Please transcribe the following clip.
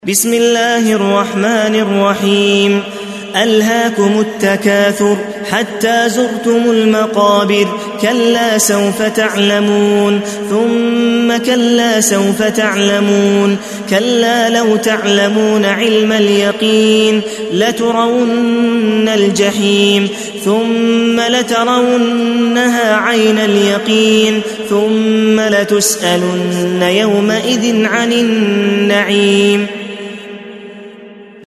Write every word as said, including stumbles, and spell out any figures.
بسم الله الرحمن الرحيم ألهاكم التكاثر حتى زرتم المقابر كلا سوف تعلمون ثم كلا سوف تعلمون كلا لو تعلمون علم اليقين لترون الجحيم ثم لترونها عين اليقين ثم لتسألن يومئذ عن النعيم